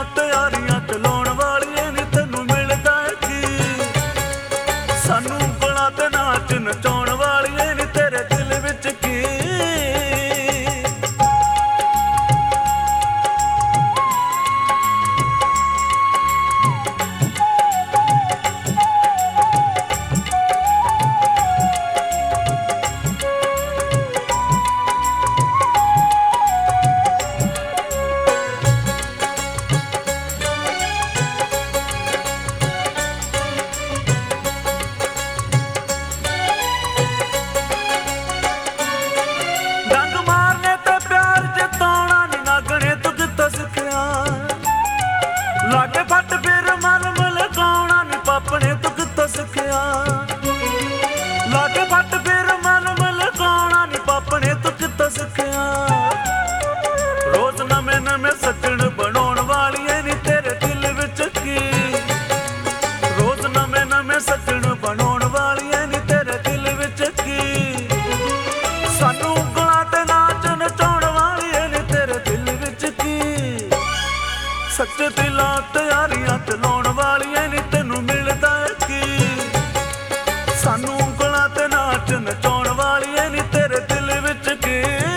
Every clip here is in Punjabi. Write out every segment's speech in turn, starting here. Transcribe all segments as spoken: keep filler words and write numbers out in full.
ਤਿਆਰੀਆਂ ਚਲਾਉਣ ਵਾਲੀਏ ਨੀ ਤੈਨੂੰ ਮਿਲਦਾ ਕੀ। ਸਾਨੂੰ ਉਂਗਲਾਂ ਤੇ ਨਾਚ ਨਚਾਉਣ ਵਾਲੀਏ ਨੀ ਤੇਰੇ ਦਿਲ ਵਿੱਚ ਕੀ। ਲਾਗੇ ਫੱਟ ਫਿਰ ਮਨ ਮਲਕਾਉਣਾ ਨੀ ਪਾਪਣੇ ਤੂੰ ਕਿੱਥੋਂ ਸਿੱਖਿਆ। ਲਾਗੇ ਫੱਟ ਫਿਰ ਮਨ ਮਲਕਾਉਣਾ ਨੀ ਪਾਪਣੇ ਤੂੰ ਕਿੱਥੋਂ ਸਿੱਖਿਆ। ਰੋਜ਼ ਨਵੇਂ ਨਵੇਂ ਸੱਜਣ ਬਣਾਉਣ ਵਾਲੀਏ ਨੀ ਤੇਰੇ ਦਿਲ ਵਿੱਚ ਕੀ। ਰੋਜ਼ ਨਵੇਂ ਨਵੇਂ ਸੱਜਣ ਬਣਾਉਣ ਵਾਲੀਏ ਨੀ ਤੇਰੇ ਦਿਲ ਵਿੱਚ ਕੀ। ਸਾਨੂੰ ਉਂਗਲਾਂ ਤੇ ਨਾਚ ਨਚਾਉਣ ਵਾਲੀਏ ਨੀ ਤੇਰੇ ਦਿਲ ਵਿੱਚ ਕੀ। ਸੱਚੇ ਦਿਲਾਂ ਤਿਆਰੀਆਂ ਚਲਾਉਣ ਵਾਲੀਏ ਨੀ ਤੈਨੂੰ ਮਿਲਦਾ ਕੀ। ਸਾਨੂੰ ਉਂਗਲਾਂ ਤੇ ਨਾਚ ਨਚਾਉਣ ਵਾਲੀਏ ਨੀ ਤੇਰੇ ਦਿਲ ਵਿੱਚ ਕੀ।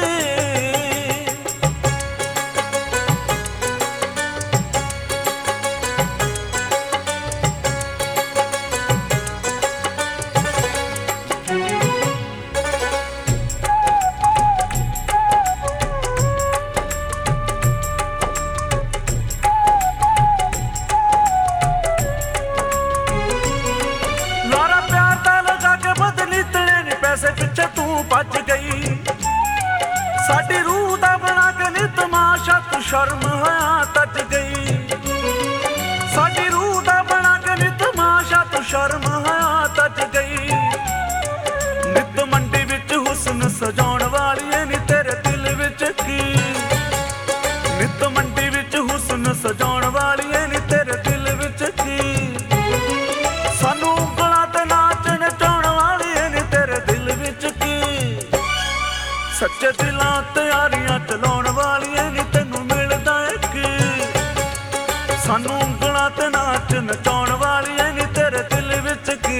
ਪੈਸੇ ਪਿੱਛੇ ਤੂੰ ਭੱਜ ਗਈ। ਸਾਡੀ ਰੂਹ ਦਾ ਬਣਾ ਕੇ ਨੀ ਤਮਾਸ਼ਾ ਤੂੰ ਸ਼ਰਮ ਹੋਇਆ ਤੱਜ ਗਈ। ਸਾਡੀ ਰੂਹ ਦਾ ਬਣਾ ਕੇ ਨੀ ਤਮਾਸ਼ਾ ਤੂੰ ਸ਼ਰਮ ਹੋਇਆ ਤੱਜ ਗਈ। ਨਿੱਤ ਮੰਡੀ ਵਿੱਚ ਹੁਸਨ ਸਜਾਉਣ ਵਾਲੀਏ ਨੀ ਤੇਰੇ ਦਿਲ ਵਿੱਚ ਕੀ। ਨਿੱਤ ਮੰਡੀ ਵਿੱਚ ਹੁਸਨ ਸਜਾਉਣ ਵਾਲੀਏ ਨੀ ਤੇਰੇ ਦਿਲ ਵਿੱਚ ਕੀ। ਸਾਨੂੰ ਉਂਗਲਾਂ ਤੇ ਨਾਚ ਨਚਾਉਣ ਵਾਲੀਏ ਨੀ ਤੇਰੇ ਦਿਲ ਵਿੱਚ ਕੀ। ਸੱਚੇ ਦਿਲਾਂ ਤਿਆਰੀਆਂ ਚਲਾਉਣ ਵਾਲੀਏ ਨੀ ਤੈਨੂੰ ਮਿਲਦਾ ਕੀ। ਸਾਨੂੰ ਉਂਗਲਾਂ ਤੇ ਨਾਚ ਨਚਾਉਣ ਵਾਲੀਏ ਨੀ ਤੇਰੇ ਦਿਲ ਵਿੱਚ ਕੀ।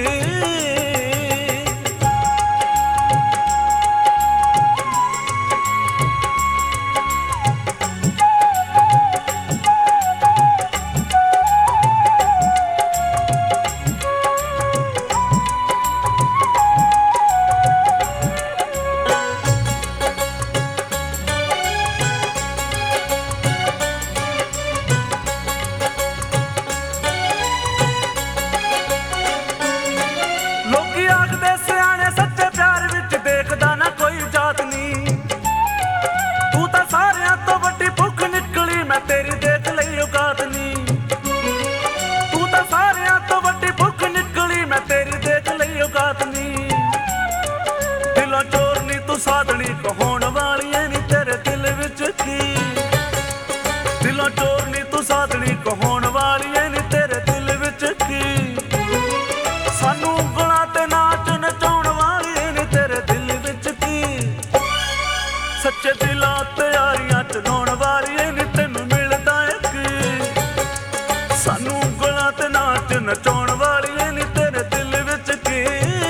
ਆਖਦੇ ਸਿਆਣੇ ਸੱਚੇ ਪਿਆਰ ਵਿੱਚ ਦੇਖਦਾ ਨਾ ਕੋਈ ਜਾਤ ਨੀ। ਤੂੰ ਤਾਂ ਸਾਰਿਆਂ ਤੋਂ ਵੱਡੀ ਭੁੱਖ ਨਿਕਲੀ ਮੈਂ ਤੇਰੀ ਦੇਖ ਲਈ ਔਕਾਤ ਨੀ। ਤੂੰ ਤਾਂ ਸਾਰਿਆਂ ਤੋਂ ਵੱਡੀ ਭੁੱਖ ਨਿਕਲੀ ਮੈਂ ਤੇਰੀ ਦੇਖ ਲਈ ਔਕਾਤ ਨੀ। ਦਿਲੋਂ ਚੋਰ ਨੀ ਤੂੰ ਸਾਧਣੀ ਕਹਾਉਣ ਵਾਲੀਏ ਨੀ ਤੇਰੇ ਦਿਲ ਵਿੱਚ ਕੀ। ਦਿਲੋਂ ਚੋਰ ਨੀ ਤੂੰ ਸਾਧਣੀ ਕਹਾਉਣ ਵਾਲੀਏ ਨੀ ਤੇਰੇ ਦਿਲ ਵਿੱਚ ਕੀ। ਸਾਨੂੰ ਉਂਗਲਾਂ ਤੇ ਨਾਚ ਨਚਾਉਣ ਵਾਲੀਏ ਨੀ ਤੇਰੇ ਦਿਲ ਵਿੱਚ ਕੀ। ਸੱਚੇ ਦਿਲਾਂ ਤਿਆਰੀਆਂ ਚਲਾਉਣ ਵਾਲੀਏ ਨੀ ਤੈਨੂੰ ਮਿਲਦਾ ਕੀ। ਸਾਨੂੰ ਉਂਗਲਾਂ ਤੇ ਨਾਚ ਨਚਾਉਣ ਵਾਲੀਏ ਨੀ ਤੇਰੇ ਦਿਲ ਵਿੱਚ ਕੀ।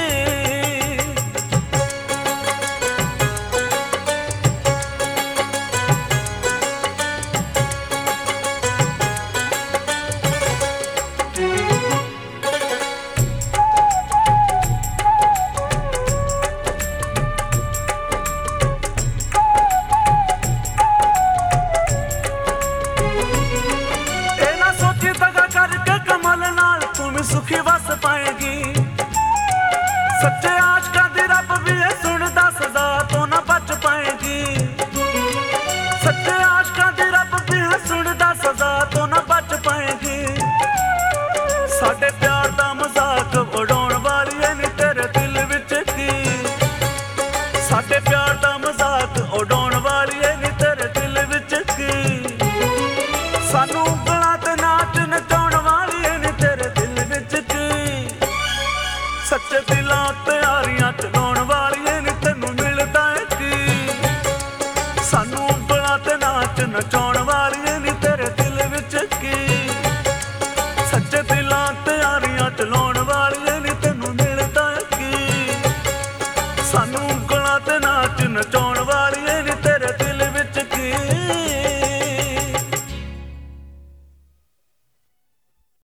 ਸੁਖੀ ਵਸ ਪਾਏਗੀ। ਸੱਚੇ ਆਸ਼ਕਾਂ ਦੀ ਰੱਬ ਵੀ ਇਹ ਸੁਣਦਾ ਸਜ਼ਾ ਤੋਂ ਨਾ ਬਚ ਪਾਏਗੀ। ਸੱਚੇ ਆਸ਼ਕਾਂ ਦੀ ਰੱਬ ਵੀ ਇਹ ਸੁਣਦਾ ਸਜ਼ਾ ਤੋਂ ਨਾ ਬਚ ਪਾਏਗੀ। ਸਾਡੇ ਪਿਆਰ ਦਾ ਮਜ਼ਾਕ ਉਡਾਉਣ ਵਾਲੀਏ ਨੀ ਤੇਰੇ ਦਿਲ ਵਿੱਚ ਕੀ। ਸਾਡੇ ਪਿਆਰ ਦਾ ਮਜ਼ਾਕ ਉਡਾਉਣ ਵਾਲੀਏ ਨੀ ਤੇਰੇ ਦਿਲ ਵਿੱਚ ਕੀ। ਸਾਨੂੰ ਉਂਗਲਾਂ ਤੇ ਨਾਚ ਨਚਾਉਣ ਵਾਲੀਏ ਨੀ ਤੇਰੇ ਦਿਲ ਵਿੱਚ ਕੀ। ਸੱਚੇ ਦਿਲਾਂ ਤਿਆਰੀਆਂ ਚਲਾਉਣ ਵਾਲੀਏ ਨੀ ਤੈਨੂੰ ਮਿਲਦਾ ਕੀ। ਸਾਨੂੰ ਉਂਗਲਾਂ ਤੇ ਨਾਚ ਨਚਾਉਣ ਵਾਲੀਏ